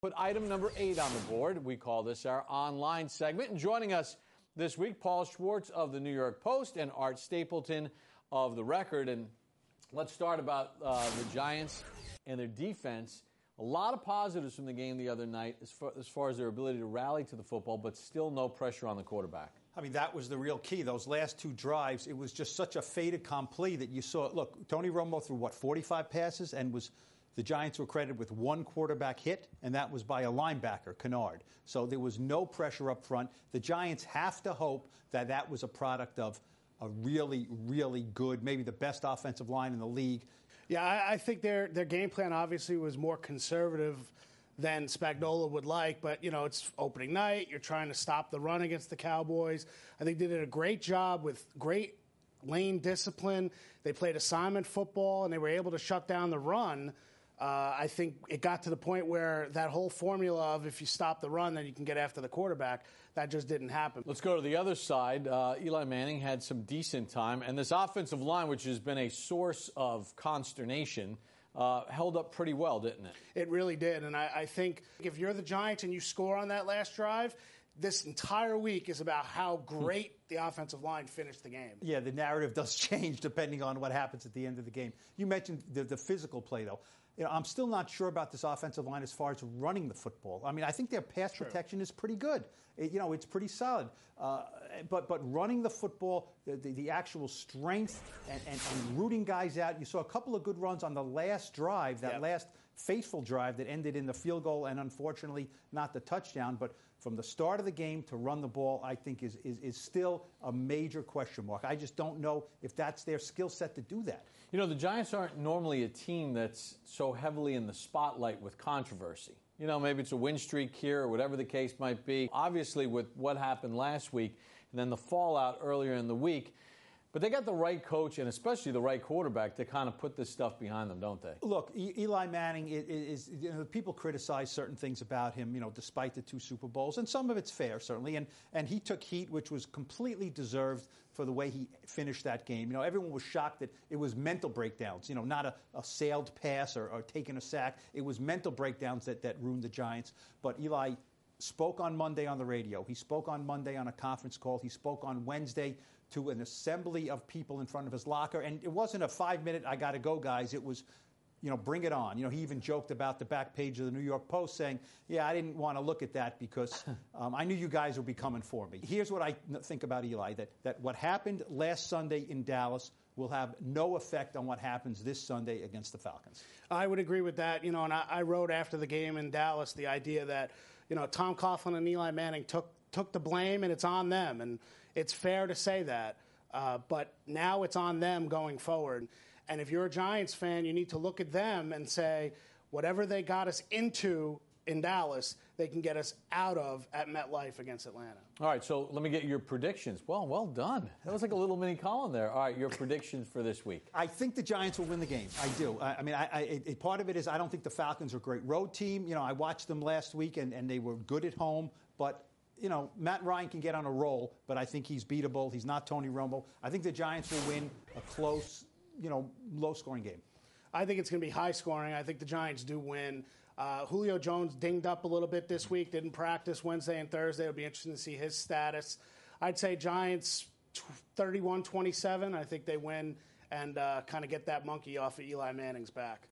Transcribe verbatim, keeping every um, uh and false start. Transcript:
Put item number eight on the board. We call this our online segment. And joining us this week, Paul Schwartz of the New York Post and Art Stapleton of The Record. And let's start about uh, the Giants and their defense. A lot of positives from the game the other night as far, as far as their ability to rally to the football, but still no pressure on the quarterback. I mean, that was the real key. Those last two drives, it was just such a fait accompli that you saw. Look, Tony Romo threw, what, forty-five passes and was – the Giants were credited with one quarterback hit, and that was by a linebacker, Kennard. So there was no pressure up front. The Giants have to hope that that was a product of a really, really good, maybe the best offensive line in the league. Yeah, I, I think their their game plan obviously was more conservative than Spagnuolo would like, but, you know, it's opening night. You're trying to stop the run against the Cowboys. I think they did a great job with great lane discipline. They played assignment football, and they were able to shut down the run. Uh, I think it got to the point where that whole formula of if you stop the run, then you can get after the quarterback, that just didn't happen. Let's go to the other side. Uh, Eli Manning had some decent time, and this offensive line, which has been a source of consternation, uh, held up pretty well, didn't it? It really did, and I, I think if you're the Giants and you score on that last drive, this entire week is about how great the offensive line finished the game. Yeah, the narrative does change depending on what happens at the end of the game. You mentioned the, the physical play, though. You know, I'm still not sure about this offensive line as far as running the football. I mean, I think their pass True. protection is pretty good. It, you know, it's pretty solid. Uh, but but running the football, the, the, the actual strength and, and, and rooting guys out. You saw a couple of good runs on the last drive, that yep. last faithful drive that ended in the field goal and unfortunately not the touchdown. But from the start of the game to run the ball, I think is, is, is still a major question mark. I just don't know if that's their skill set to do that. You know, the Giants aren't normally a team that's so heavily in the spotlight with controversy. You know, maybe it's a win streak here or whatever the case might be. Obviously, with what happened last week and then the fallout earlier in the week, but they got the right coach and especially the right quarterback to kind of put this stuff behind them, don't they? Look, e- Eli Manning is, is, you know, people criticize certain things about him, you know, despite the two Super Bowls, and some of it's fair, certainly, and, and he took heat, which was completely deserved for the way he finished that game. You know, everyone was shocked that it was mental breakdowns, you know, not a, a sailed pass or, or taking a sack. It was mental breakdowns that, that ruined the Giants. But Eli spoke on Monday on the radio. He spoke on Monday on a conference call. He spoke on Wednesday to an assembly of people in front of his locker. And it wasn't a five-minute, I got to go, guys. It was, you know, bring it on. You know, he even joked about the back page of the New York Post saying, yeah, I didn't want to look at that because um, I knew you guys would be coming for me. Here's what I think about Eli, that, that what happened last Sunday in Dallas will have no effect on what happens this Sunday against the Falcons. I would agree with that. You know, and I, I wrote after the game in Dallas the idea that, you know, Tom Coughlin and Eli Manning took took the blame, and it's on them. And it's fair to say that. Uh, but now it's on them going forward. And if you're a Giants fan, you need to look at them and say, whatever they got us into in Dallas, they can get us out of at MetLife against Atlanta. All right, so let me get your predictions. Well, well done. That was like a little mini column there. All right, your predictions for this week. I think the Giants will win the game. I do. I, I mean, I, I, it, part of it is I don't think the Falcons are a great road team. You know, I watched them last week, and, and they were good at home, but you know, Matt Ryan can get on a roll, but I think he's beatable. He's not Tony Romo. I think the Giants will win a close, you know, low-scoring game. I think it's going to be high-scoring. I think the Giants do win. Uh, Julio Jones dinged up a little bit this week, didn't practice Wednesday and Thursday. It'll be interesting to see his status. I'd say Giants thirty-one twenty-seven. I think they win and uh, kind of get that monkey off of Eli Manning's back.